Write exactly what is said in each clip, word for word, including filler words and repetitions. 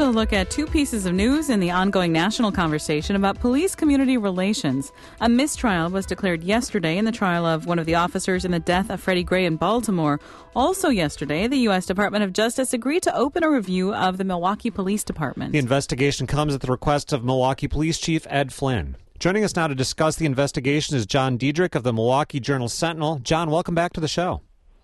also look at two pieces of news in the ongoing national conversation about police-community relations. A mistrial was declared yesterday in the trial of one of the officers in the death of Freddie Gray in Baltimore. Also yesterday, the U S Department of Justice agreed to open a review of the Milwaukee Police Department. The investigation comes at the request of Milwaukee Police Chief Ed Flynn. Joining us now to discuss the investigation is John Diedrich of the Milwaukee Journal-Sentinel. John, welcome back to the show.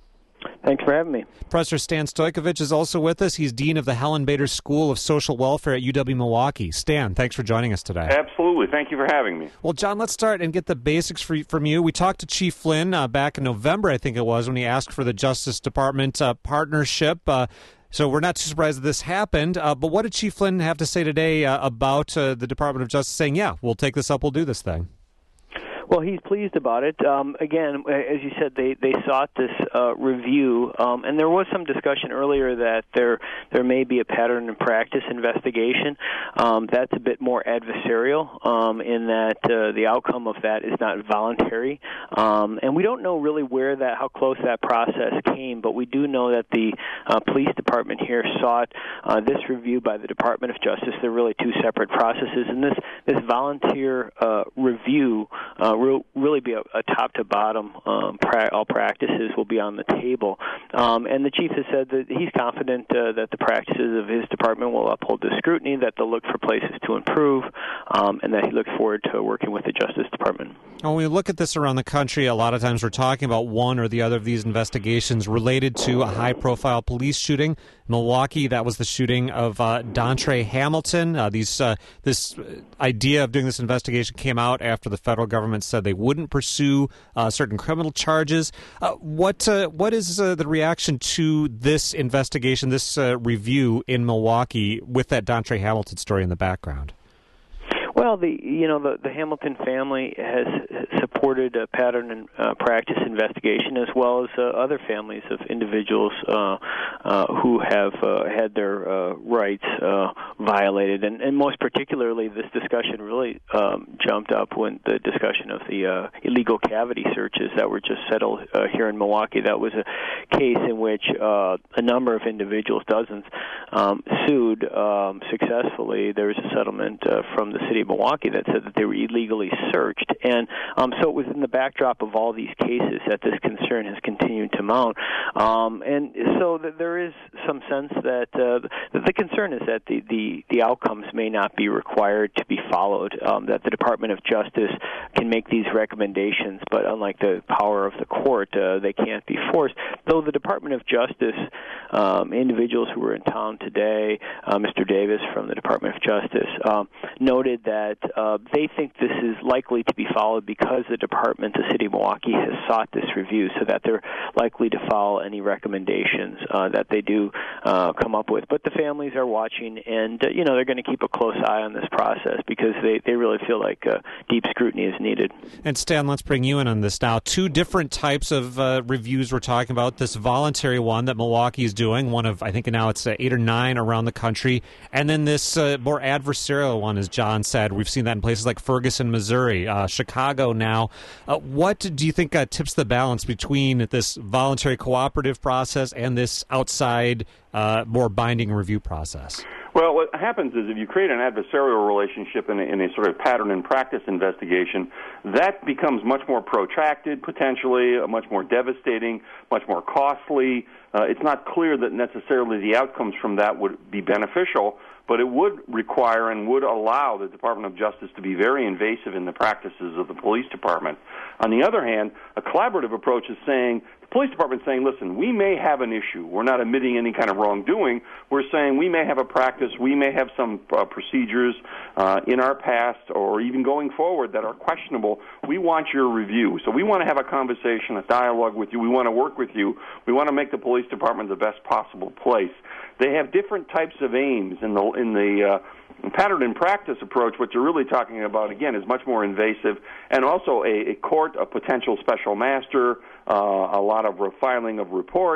Thanks for having me. Professor Stan Stojkovic is also with us. He's Dean of the Helen Bader School of Social Welfare at U W-Milwaukee. Stan, thanks for joining us today. Absolutely. Thank you for having me. Well, John, let's start and get the basics for, from you. We talked to Chief Flynn uh, back in November, I think it was, when he asked for the Justice Department uh, partnership. Uh, so we're not too surprised that this happened. Uh, but what did Chief Flynn have to say today uh, about uh, the Department of Justice saying, yeah, we'll take this up, we'll do this thing? Well, he's pleased about it. Um, again, as you said, they, they sought this uh, review, um, and there was some discussion earlier that there there may be a pattern and practice investigation. Um, that's a bit more adversarial um, in that uh, the outcome of that is not voluntary, um, and we don't know really where that, how close that process came, but we do know that the uh, police department here sought uh, this review by the Department of Justice. They're really two separate processes, and this this volunteer uh, review. Uh, will really be a, a top-to-bottom. Um, pra- all practices will be on the table. Um, and the chief has said that he's confident uh, that the practices of his department will uphold the scrutiny, that they'll look for places to improve, um, and that he looks forward to working with the Justice Department. When we look at this around the country, a lot of times we're talking about one or the other of these investigations related to a high-profile police shooting. Milwaukee, that was the shooting of uh, Dontre Hamilton. Uh, these uh, this idea of doing this investigation came out after the federal government said they wouldn't pursue uh, certain criminal charges. Uh, what uh, what is uh, the reaction to this investigation, this uh, review in Milwaukee with that Dontre Hamilton story in the background? Well, the you know the, the Hamilton family has supported a pattern and uh, practice investigation, as well as uh, other families of individuals uh, uh, who have uh, had their uh, rights uh, violated, and, and most particularly, this discussion really um, jumped up when the discussion of the uh, illegal cavity searches that were just settled uh, here in Milwaukee. That was a case in which uh, a number of individuals, dozens, um, sued um, successfully. There was a settlement uh, from the city of Milwaukee that said that they were illegally searched, and um, so it was in the backdrop of all these cases that this concern has continued to mount, um, and so that there is some sense that uh, the concern is that the, the, the outcomes may not be required to be followed, um, that the Department of Justice can make these recommendations, but unlike the power of the court, uh, they can't be forced. Though the Department of Justice, um, individuals who were in town today, uh, Mister Davis from the Department of Justice, um, noted that that uh, they think this is likely to be followed because the department, the city of Milwaukee, has sought this review, so that they're likely to follow any recommendations uh, that they do uh, come up with. But the families are watching, and uh, you know they're going to keep a close eye on this process because they, they really feel like uh, deep scrutiny is needed. And Stan, let's bring you in on this now. Two different types of uh, reviews we're talking about. This voluntary one that Milwaukee is doing, one of, I think now it's uh, eight or nine around the country, and then this uh, more adversarial one, as John said. We've seen that in places like Ferguson, Missouri, uh, Chicago now. Uh, what do you think uh, tips the balance between this voluntary cooperative process and this outside, uh, more binding review process? Well, what happens is if you create an adversarial relationship in a, in a sort of pattern and practice investigation, that becomes much more protracted, potentially, uh, much more devastating, much more costly. Uh, it's not clear that necessarily the outcomes from that would be beneficial, but it would require and would allow the Department of Justice to be very invasive in the practices of the police department. On the other hand, a collaborative approach is saying, the police department is saying, listen, we may have an issue. We're not admitting any kind of wrongdoing. We're saying we may have a practice, we may have some uh, procedures uh, in our past or even going forward that are questionable. We want your review. So we want to have a conversation, a dialogue with you. We want to work with you. We want to make the police department the best possible place. They have different types of aims in the in the uh, pattern and practice approach. What you're really talking about, again, is much more invasive, and also a, a court, a potential special master, uh, a lot of refiling of reports.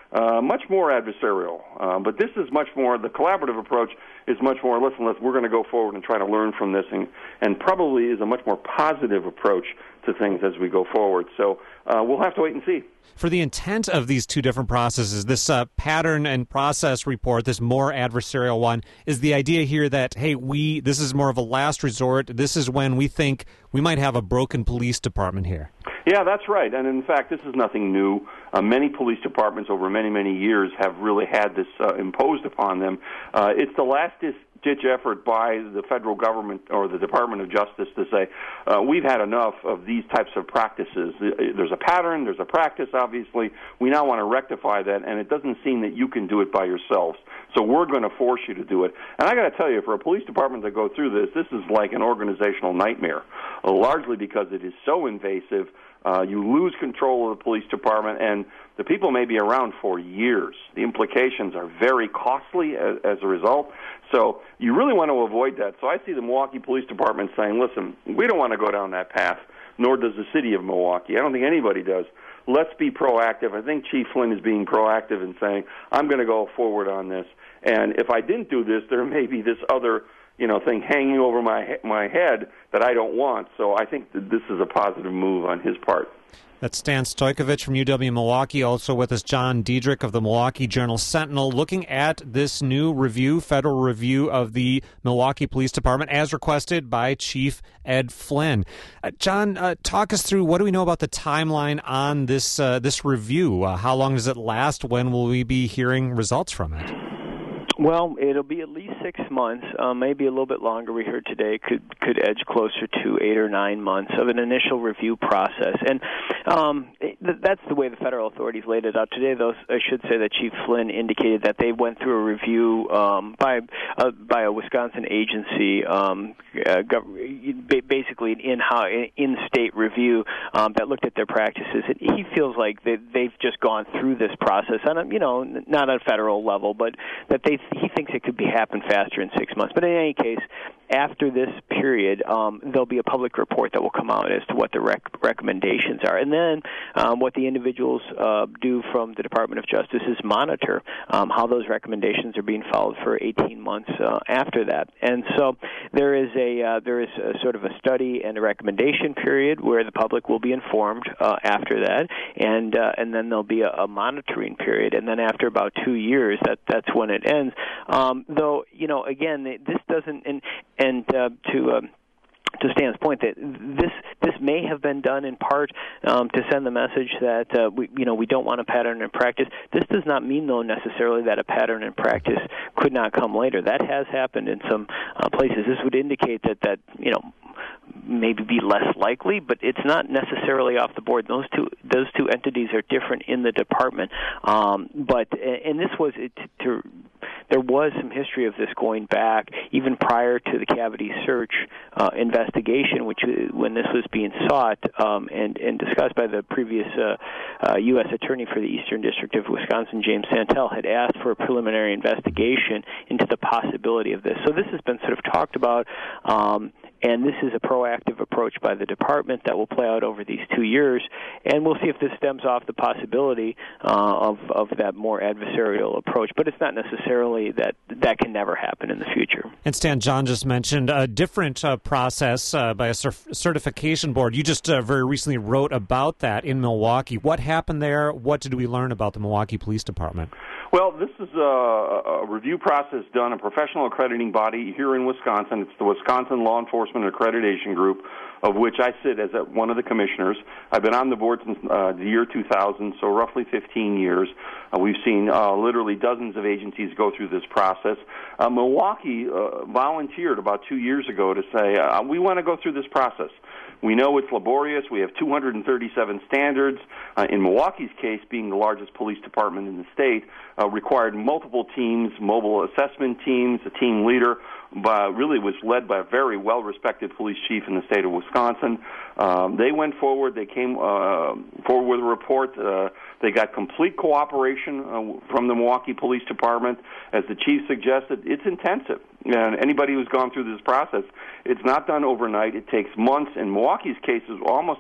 uh, much more adversarial. Uh, but this is much more, the collaborative approach is much more, listen, listen, we're going to go forward and try to learn from this, and, and probably is a much more positive approach to things as we go forward. So uh, we'll have to wait and see. For the intent of these two different processes, this uh, pattern and process report, this more adversarial one, is the idea here that, hey, we this is more of a last resort. This is when we think we might have a broken police department here. Yeah, that's right. And in fact, this is nothing new. Uh, many police departments over many, many years have really had this uh, imposed upon them. Uh, it's the last-ditch effort by the federal government or the Department of Justice to say, uh, we've had enough of these types of practices. There's a pattern, there's a practice, obviously. We now want to rectify that, and it doesn't seem that you can do it by yourselves. So we're going to force you to do it. And I got to tell you, for a police department to go through this, this is like an organizational nightmare, uh, largely because it is so invasive. Uh, you lose control of the police department, and the people may be around for years. The implications are very costly as, as a result. So you really want to avoid that. So I see the Milwaukee Police Department saying, listen, we don't want to go down that path, nor does the city of Milwaukee. I don't think anybody does. Let's be proactive. I think Chief Flynn is being proactive in saying, I'm going to go forward on this. And if I didn't do this, there may be this other you know, thing hanging over my my head that I don't want. So I think that this is a positive move on his part. That's Stan Stojkovic from U W-Milwaukee. Also with us, John Diedrich of the Milwaukee Journal-Sentinel, looking at this new review, federal review of the Milwaukee Police Department, as requested by Chief Ed Flynn. Uh, John, uh, talk us through, what do we know about the timeline on this uh, this review? Uh, how long does it last? When will we be hearing results from it? Well, it'll be at least six months, uh, maybe a little bit longer. We heard today could could edge closer to eight or nine months of an initial review process, and um, th- that's the way the federal authorities laid it out today. Though I should say that Chief Flynn indicated that they went through a review um, by uh, by a Wisconsin agency, um, uh, gov- basically an in in-state review um, that looked at their practices. And he feels like they, they've just gone through this process on a, you know, not on a federal level, but that they. He thinks it could be happen faster in six months. But in any case, after this period, um, there'll be a public report that will come out as to what the rec- recommendations are. And then um, what the individuals uh, do from the Department of Justice is monitor um, how those recommendations are being followed for eighteen months uh, after that. And so there is a uh, there is a sort of a study and a recommendation period where the public will be informed uh, after that, and uh, and then there'll be a, a monitoring period. And then after about two years, that that's when it ends. Um, though, you know, again, this doesn't, and, and uh, to um, to Stan's point, that this this may have been done in part um, to send the message that uh, we you know we don't want a pattern in practice. This does not mean, though, necessarily that a pattern in practice could not come later. That has happened in some uh, places. This would indicate that that you know maybe be less likely, but it's not necessarily off the board. Those two those two entities are different in the department. Um, but and this was it, to. There was some history of this going back even prior to the cavity search uh, investigation, which when this was being sought um, and, and discussed by the previous uh, uh, U S Attorney for the Eastern District of Wisconsin, James Santel, had asked for a preliminary investigation into the possibility of this. So this has been sort of talked about, um, and this is a proactive approach by the department that will play out over these two years, and we'll see if this stems off the possibility uh, of, of that more adversarial approach. But it's not necessarily that that can never happen in the future. And Stan, John just mentioned a different uh, process uh, by a cer- certification board. You just uh, very recently wrote about that in Milwaukee. What happened there? What did we learn about the Milwaukee Police Department? Well, this is a, a review process done, a professional accrediting body here in Wisconsin. It's the Wisconsin Law Enforcement Accreditation Group, of which I sit as a, one of the commissioners. I've been on the board since uh, the year two thousand, so roughly fifteen years. Uh, we've seen uh, literally dozens of agencies go through this process. Uh, Milwaukee uh, volunteered about two years ago to say, uh, we want to go through this process. We know it's laborious. We have two hundred thirty-seven standards. Uh, in Milwaukee's case, being the largest police department in the state, uh, required multiple teams, mobile assessment teams, a team leader, but really was led by a very well-respected police chief in the state of Wisconsin. Um, they went forward. They came uh, forward with a report. Uh, they got complete cooperation uh, from the Milwaukee Police Department. As the chief suggested, it's intensive. And anybody who's gone through this process, it's not done overnight. It takes months. In Milwaukee's case, it's almost a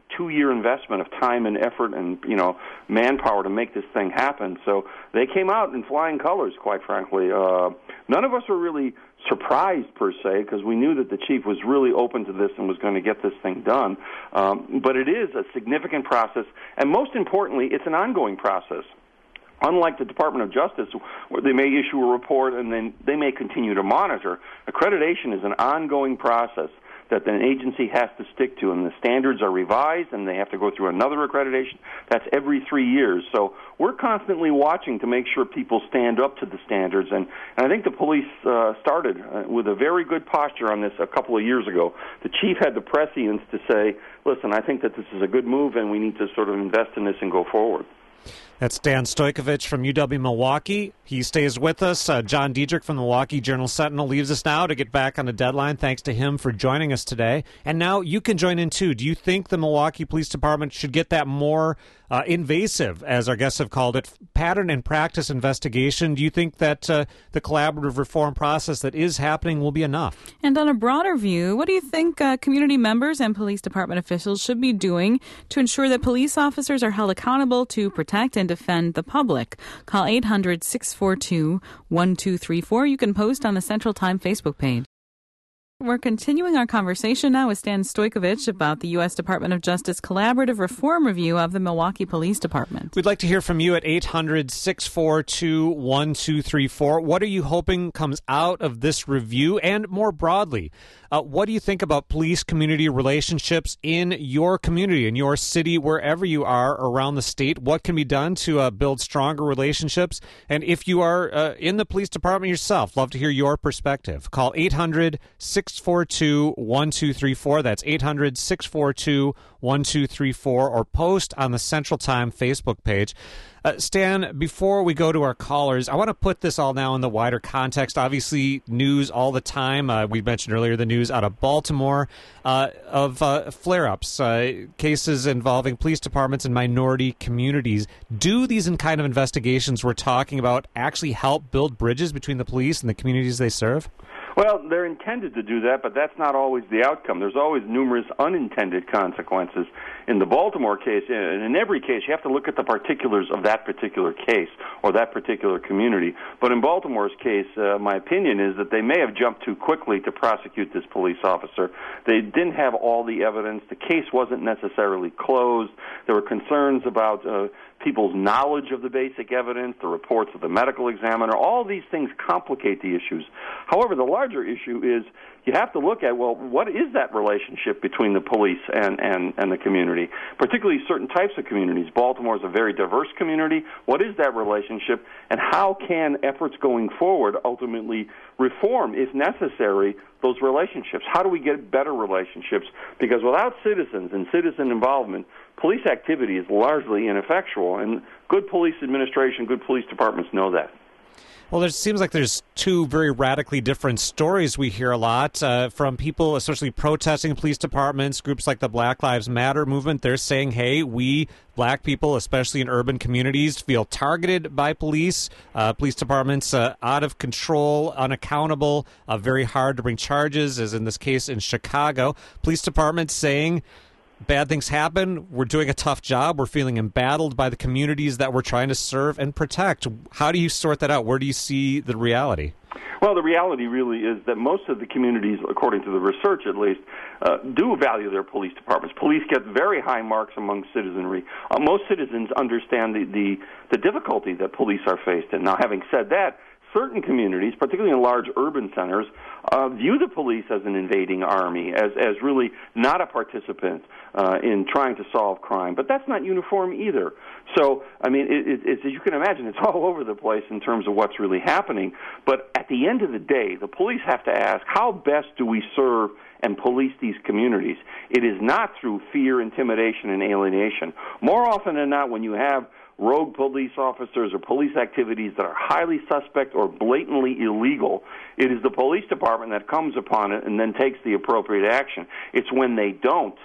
two-year investment of time and effort and, you know, manpower to make this thing happen. So they came out in flying colors, quite frankly. Uh, none of us were really surprised, per se, because we knew that the chief was really open to this and was going to get this thing done. Um, but it is a significant process, and most importantly, it's an ongoing process. Unlike the Department of Justice, where they may issue a report and then they may continue to monitor, accreditation is an ongoing process that an agency has to stick to, and the standards are revised, and they have to go through another accreditation. That's every three years. So we're constantly watching to make sure people stand up to the standards, and, and I think the police uh, started uh, with a very good posture on this a couple of years ago. The chief had the prescience to say, listen, I think that this is a good move, and we need to sort of invest in this and go forward. That's Dan Stojkovic from U W-Milwaukee. He stays with us. Uh, John Diedrich from the Milwaukee Journal-Sentinel leaves us now to get back on the deadline. Thanks to him for joining us today. And now you can join in, too. Do you think the Milwaukee Police Department should get that more uh, invasive, as our guests have called it, pattern and practice investigation? Do you think that uh, the collaborative reform process that is happening will be enough? And on a broader view, what do you think uh, community members and police department officials should be doing to ensure that police officers are held accountable to protect and defend the public? Call eight hundred, six four two, one two three four. You can post on the Central Time Facebook page. We're continuing our conversation now with Stan Stojkovic about the U S Department of Justice Collaborative Reform Review of the Milwaukee Police Department. We'd like to hear from you at eight hundred, six four two, one two three four. What are you hoping comes out of this review? And more broadly, uh, what do you think about police-community relationships in your community, in your city, wherever you are around the state? What can be done to uh, build stronger relationships? And if you are uh, in the police department yourself, love to hear your perspective. Call eight hundred, six four two, one two three four. That's eight hundred, six four two, one two three four, or post on the Central Time Facebook page. Uh, Stan, before we go to our callers, I want to put this all now in the wider context. Obviously, news all the time. Uh, we mentioned earlier the news out of Baltimore uh, of uh, flare-ups, uh, cases involving police departments and minority communities. Do these kind of investigations we're talking about actually help build bridges between the police and the communities they serve? Well, they're intended to do that, but that's not always the outcome. There's always numerous unintended consequences. In the Baltimore case, and in every case, you have to look at the particulars of that particular case or that particular community. But in Baltimore's case, uh, my opinion is that they may have jumped too quickly to prosecute this police officer. They didn't have all the evidence. The case wasn't necessarily closed. There were concerns about uh, people's knowledge of the basic evidence, the reports of the medical examiner. All these things complicate the issues. However, the larger issue is you have to look at, well, what is that relationship between the police and, and, and the community, particularly certain types of communities. Baltimore is a very diverse community. What is that relationship, and how can efforts going forward ultimately reform, if necessary, those relationships? How do we get better relationships? Because without citizens and citizen involvement, police activity is largely ineffectual, and good police administration, good police departments know that. Well, it seems like there's two very radically different stories we hear a lot uh, from people, especially protesting police departments, groups like the Black Lives Matter movement. They're saying, hey, we black people, especially in urban communities, feel targeted by police. Uh, police departments uh, out of control, unaccountable, uh, very hard to bring charges, as in this case in Chicago. Police departments saying bad things happen. We're doing a tough job. We're feeling embattled by the communities that we're trying to serve and protect. How do you sort that out? Where do you see the reality? Well, the reality really is that most of the communities, according to the research at least, uh, do value their police departments. Police get very high marks among citizenry. Uh, most citizens understand the, the, the difficulty that police are faced in. Now, having said that, certain communities, particularly in large urban centers, uh, view the police as an invading army, as, as really not a participant uh, in trying to solve crime. But that's not uniform either. So, I mean, it, it, it's, as you can imagine, it's all over the place in terms of what's really happening. But at the end of the day, the police have to ask, how best do we serve and police these communities? It is not through fear, intimidation, and alienation. More often than not, when you have rogue police officers or police activities that are highly suspect or blatantly illegal, it is the police department that comes upon it and then takes the appropriate action. It's when they don't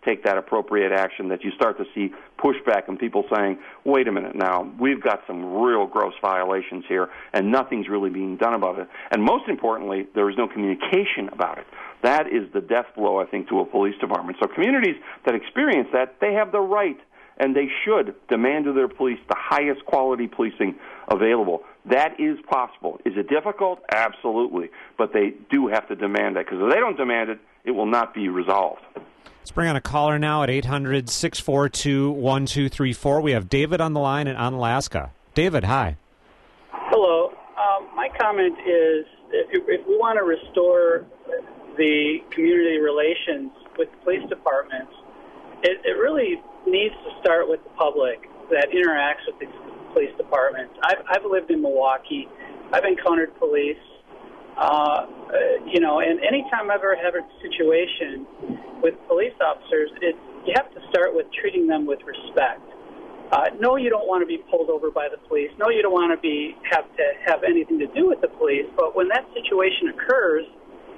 take that appropriate action, that you start to see pushback and people saying, wait a minute now, we've got some real gross violations here, and nothing's really being done about it. And most importantly, there is no communication about it. That is the death blow, I think, to a police department. So communities that experience that, they have the right, and they should demand of their police the highest quality policing available. That is possible. Is it difficult? Absolutely. But they do have to demand that, because if they don't demand it, it will not be resolved. Let's bring on a caller now at eight hundred, six four two, one two three four. We have David on the line in Onalaska. David, hi. Hello. Um, my comment is, if, you, if we want to restore the community relations with the police departments, it, it really needs to start with the public that interacts with the police departments. I've, I've lived in Milwaukee. I've encountered police. Uh, you know, and anytime I've ever had a situation with police officers, it, you have to start with treating them with respect. Uh, no, you don't want to be pulled over by the police. No, you don't want to be have to have anything to do with the police. But when that situation occurs,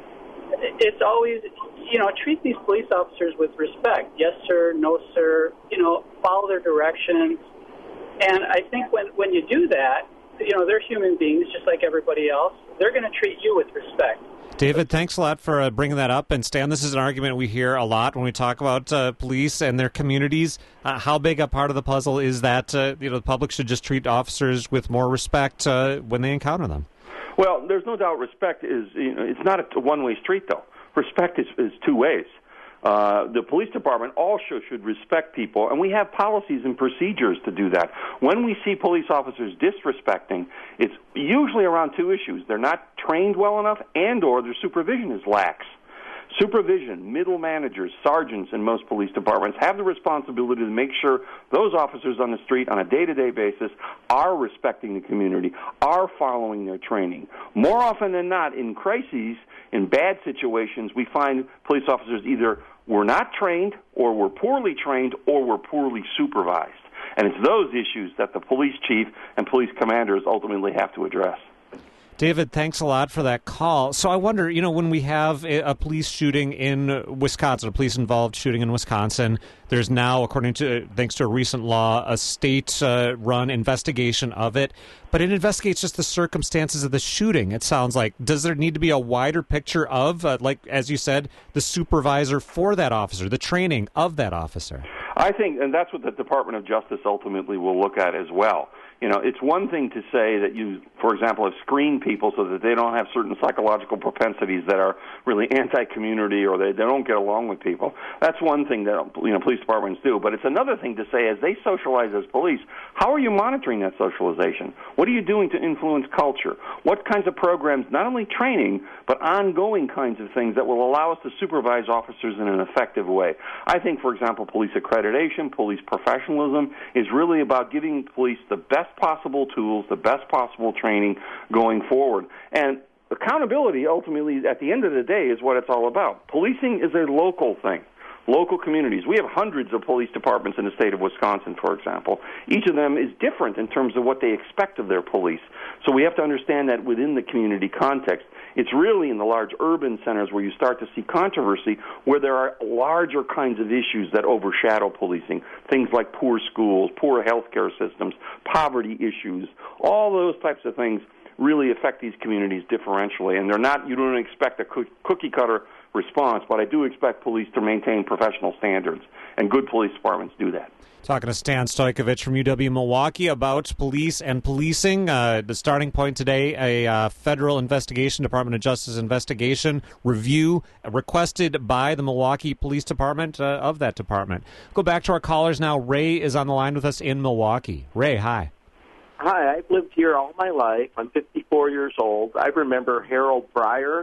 it's always, you know, treat these police officers with respect. Yes, sir. No, sir. You know, follow their directions. And I think when, when you do that, you know, they're human beings just like everybody else. They're going to treat you with respect. David, thanks a lot for uh, bringing that up. And Stan, this is an argument we hear a lot when we talk about uh, police and their communities. Uh, how big a part of the puzzle is that uh, you know the public should just treat officers with more respect uh, when they encounter them? Well, there's no doubt respect is, you know, it's not a one-way street, though. Respect is, is two ways. Uh, the police department also should respect people, and we have policies and procedures to do that. When we see police officers disrespecting, it's usually around two issues. They're not trained well enough, and or their supervision is lax. Supervision, middle managers, sergeants in most police departments have the responsibility to make sure those officers on the street on a day-to-day basis are respecting the community, are following their training. More often than not, in crises, in bad situations, we find police officers either were not trained or were poorly trained or were poorly supervised. And it's those issues that the police chief and police commanders ultimately have to address. David, thanks a lot for that call. So I wonder, you know, when we have a, a police shooting in Wisconsin, a police-involved shooting in Wisconsin, there's now, according to, thanks to a recent law, a state-run uh, investigation of it. But it investigates just the circumstances of the shooting, it sounds like. Does there need to be a wider picture of, uh, like, as you said, the supervisor for that officer, the training of that officer? I think, and that's what the Department of Justice ultimately will look at as well. You know, it's one thing to say that you, for example, have screened people so that they don't have certain psychological propensities that are really anti-community or they, they don't get along with people. That's one thing that, you know, police departments do. But it's another thing to say, as they socialize as police, how are you monitoring that socialization? What are you doing to influence culture? What kinds of programs, not only training, but ongoing kinds of things that will allow us to supervise officers in an effective way? I think, for example, police accreditation, police professionalism is really about giving police the best possible tools, the best possible training going forward. And accountability, ultimately, at the end of the day, is what it's all about. Policing is a local thing. Local communities. We have hundreds of police departments in the state of Wisconsin, for example. Each of them is different in terms of what they expect of their police. So we have to understand that within the community context. It's really in the large urban centers where you start to see controversy, where there are larger kinds of issues that overshadow policing. Things like poor schools, poor healthcare systems, poverty issues. All those types of things really affect these communities differentially. And they're not, you don't expect a cookie cutter response, but I do expect police to maintain professional standards, and good police departments do that. Talking to Stan Stojkovic from U W-Milwaukee about police and policing. Uh, the starting point today, a uh, federal investigation, Department of Justice investigation review requested by the Milwaukee Police Department uh, of that department. Go back to our callers now. Ray is on the line with us in Milwaukee. Ray, hi. Hi, I've lived here all my life. I'm fifty-four years old. I remember Harold Breyer.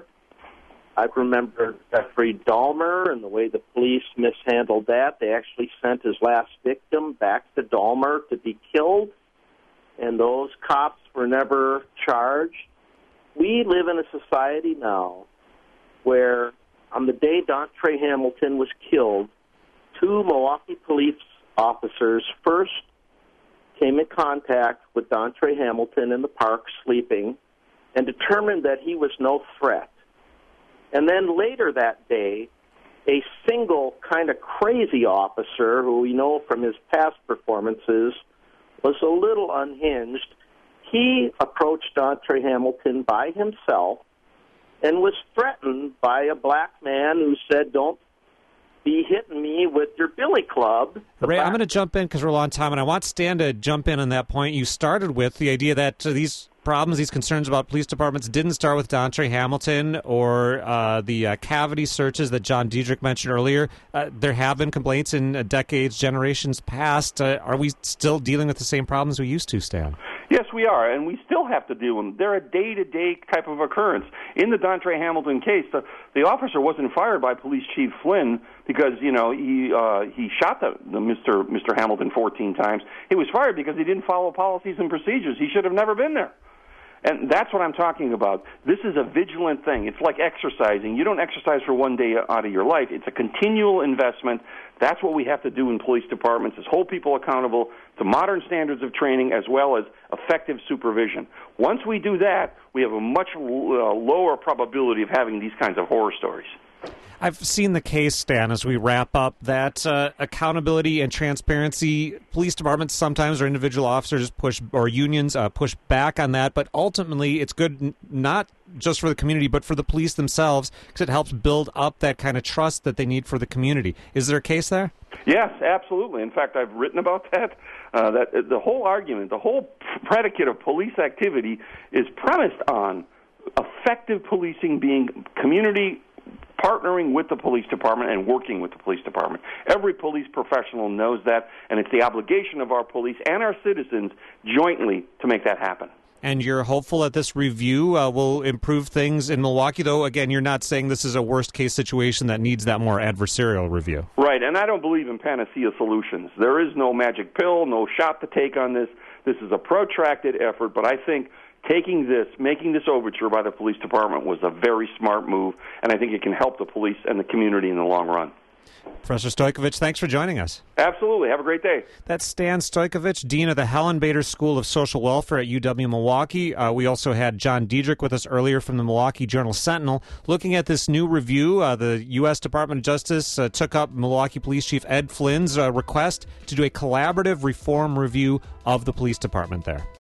I remember Jeffrey Dahmer and the way the police mishandled that. They actually sent his last victim back to Dahmer to be killed, and those cops were never charged. We live in a society now where on the day Dontre Hamilton was killed, two Milwaukee police officers first came in contact with Dontre Hamilton in the park sleeping and determined that he was no threat. And then later that day, a single kind of crazy officer who we know from his past performances was a little unhinged. He approached Dontre Hamilton by himself and was threatened by a black man who said, "Don't be hitting me with your billy club." The Ray, black- I'm going to jump in because we're low on time, and I want Stan to jump in on that point you started with, the idea that uh, these problems, these concerns about police departments didn't start with Dontre Hamilton or uh, the uh, cavity searches that John Diedrich mentioned earlier. Uh, there have been complaints in uh, decades, generations past. Uh, are we still dealing with the same problems we used to, Stan? Yes, we are, and we still have to deal with them. They're a day-to-day type of occurrence. In the Dontre Hamilton case, the, the officer wasn't fired by Police Chief Flynn because, you know, he uh, he shot the, the Mister Mister Hamilton fourteen times. He was fired because he didn't follow policies and procedures. He should have never been there. And that's what I'm talking about. This is a vigilant thing. It's like exercising. You don't exercise for one day out of your life. It's a continual investment. That's what we have to do in police departments, is hold people accountable to modern standards of training as well as effective supervision. Once we do that, we have a much uh, lower probability of having these kinds of horror stories. I've seen the case, Stan, as we wrap up, that uh, accountability and transparency, police departments sometimes or individual officers push, or unions uh, push back on that, but ultimately it's good n- not just for the community, but for the police themselves, because it helps build up that kind of trust that they need for the community. Is there a case there? Yes, absolutely. In fact, I've written about that. Uh, that the whole argument, the whole predicate of police activity is premised on effective policing being community partnering with the police department and working with the police department. Every police professional knows that, and it's the obligation of our police and our citizens jointly to make that happen. And you're hopeful that this review uh, will improve things in Milwaukee, though, again, you're not saying this is a worst-case situation that needs that more adversarial review. Right, and I don't believe in panacea solutions. There is no magic pill, no shot to take on this. This is a protracted effort, but I think taking this, making this overture by the police department was a very smart move, and I think it can help the police and the community in the long run. Professor Stojkovic, thanks for joining us. Absolutely. Have a great day. That's Stan Stojkovic, Dean of the Helen Bader School of Social Welfare at U W-Milwaukee. Uh, we also had John Diedrich with us earlier from the Milwaukee Journal-Sentinel. Looking at this new review, uh, the U S Department of Justice uh, took up Milwaukee Police Chief Ed Flynn's uh, request to do a collaborative reform review of the police department there.